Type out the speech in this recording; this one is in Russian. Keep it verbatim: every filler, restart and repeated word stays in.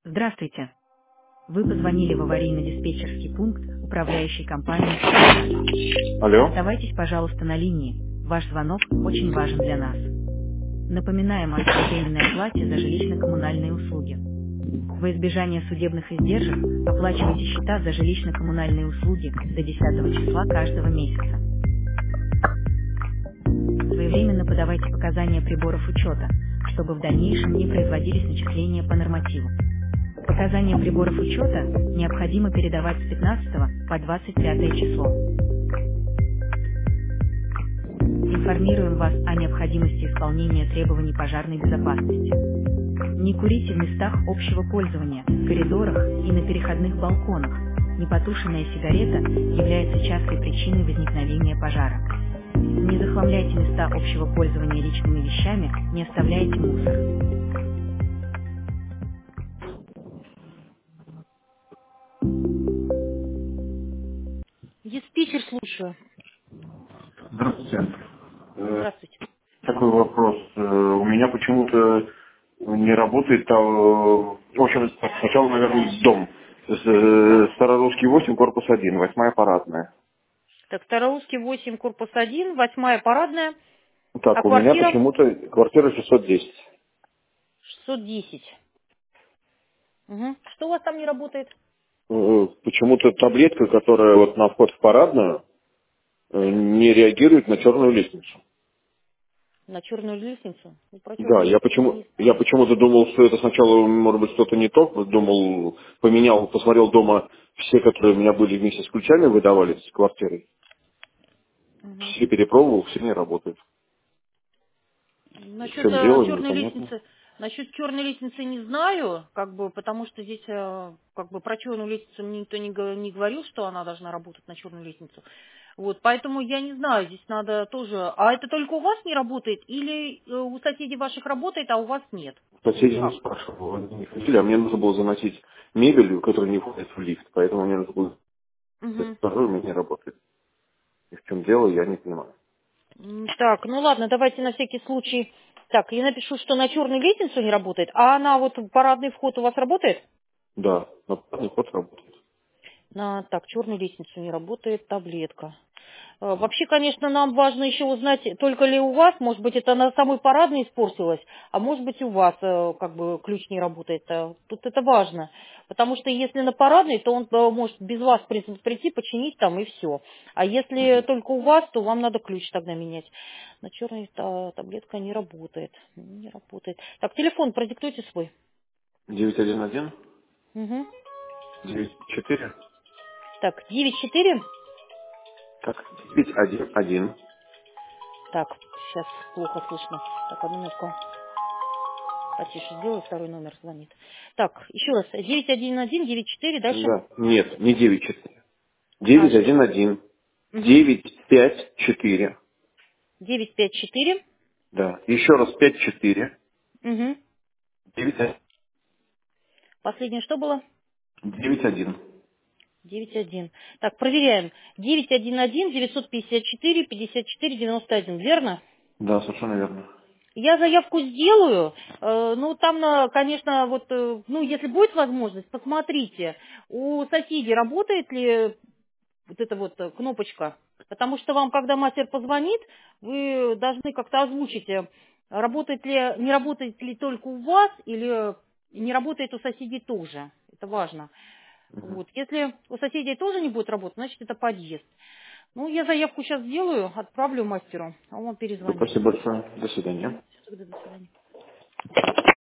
Здравствуйте. Вы позвонили в аварийно-диспетчерский пункт управляющей компании. Алло. Оставайтесь, пожалуйста, на линии. Ваш звонок очень важен для нас. Напоминаем о своевременной оплате за жилищно-коммунальные услуги. Во избежание судебных издержек оплачивайте счета за жилищно-коммунальные услуги до десятого числа каждого месяца. Своевременно подавайте показания приборов учета, чтобы в дальнейшем не производились начисления по нормативу. Показания приборов учета необходимо передавать с пятнадцатого по двадцать пятое число. Информируем вас о необходимости исполнения требований пожарной безопасности. Не курите в местах общего пользования, в коридорах и на переходных балконах. Непотушенная сигарета является частой причиной возникновения пожара. Не захламляйте места общего пользования личными вещами, не оставляйте мусор. Диспетчер, слушаю. Здравствуйте. Э, Здравствуйте. Такой вопрос. Э, У меня почему-то не работает, а, э, в общем, сначала, наверное, дом. С- э, Старорусский восемь, корпус один, восьмая парадная. Так, Старорусский восемь, корпус один, восьмая парадная, а Так, у меня квартира почему-то квартира шестьсот десять. шестьсот десять. Угу. Что у вас там не работает? Э, Почему-то таблетка, которая вот на вход в парадную, э, не реагирует на черную лестницу. На черную лестницу? Ну, про Да, черную я лестницу я почему не... я почему-то думал, что это сначала, может быть, что-то не то, думал, поменял, посмотрел дома все, которые у меня были вместе с ключами, выдавались с квартирой. Угу. Все перепробовал, все не работает. В Насчет чем э, дело, черной непонятно. лестницы, насчет черной лестницы не знаю, как бы, потому что здесь, э, как бы, про черную лестницу мне никто не, го- не говорил, что она должна работать на черную лестницу. Вот, поэтому я не знаю, здесь надо тоже... А это только у вас не работает или э, у соседей ваших работает, а у вас нет? Соседи не Как? спрашивал, они не хотели, а мне нужно было заносить мебель, которая не входит в лифт, поэтому мне нужно было... Угу. Второй у меня не работает. И в чем дело, я не понимаю. М, Так, ну ладно, давайте на всякий случай. Так, я напишу, что на черную лестницу не работает, а она вот парадный вход у вас работает? Да, но парадный ход работает. На, так, черную лестницу не работает, таблетка. Э, Вообще, конечно, нам важно еще узнать, только ли у вас, может быть, это на самой парадной испортилось, а может быть, у вас э, как бы ключ не работает. Э, Тут это важно. Потому что если на парадной, то он э, может без вас в принципе, прийти, починить там и все. А если только у вас, то вам надо ключ тогда менять. На черной та- таблетка не работает. Не работает. Так, телефон продиктуйте свой. девять один один, Угу. девять четыре, Так, девять четыре. так, девять один один. Так, сейчас плохо слышно. Так, одну минутку. Потише сделаю, второй номер звонит. Так, еще раз. девять один один девять четыре, дальше? Да. Нет, не девять четыре. А, девять один один, угу. девять пять четыре. девять пять четыре. Да. Еще раз пять четыре. Угу. девять Последнее что было? девять один. девять один. Так, проверяем. девять один один девятьсот пятьдесят четыре пятьдесят четыре девяносто один, верно? Да, совершенно верно. Я заявку сделаю. Э, ну, там, на- конечно, вот, э, ну, если будет возможность, посмотрите, у соседей работает ли вот эта вот э, кнопочка. Потому что вам, когда мастер позвонит, вы должны как-то озвучить, э, работает ли, не работает ли только у вас или не работает у соседей тоже. Это важно. Вот. Если у соседей тоже не будет работать, значит это подъезд. Ну, я заявку сейчас сделаю, отправлю мастеру, а он вам перезвонит. Спасибо большое. До свидания. Мгм. Всё, тогда до свидания.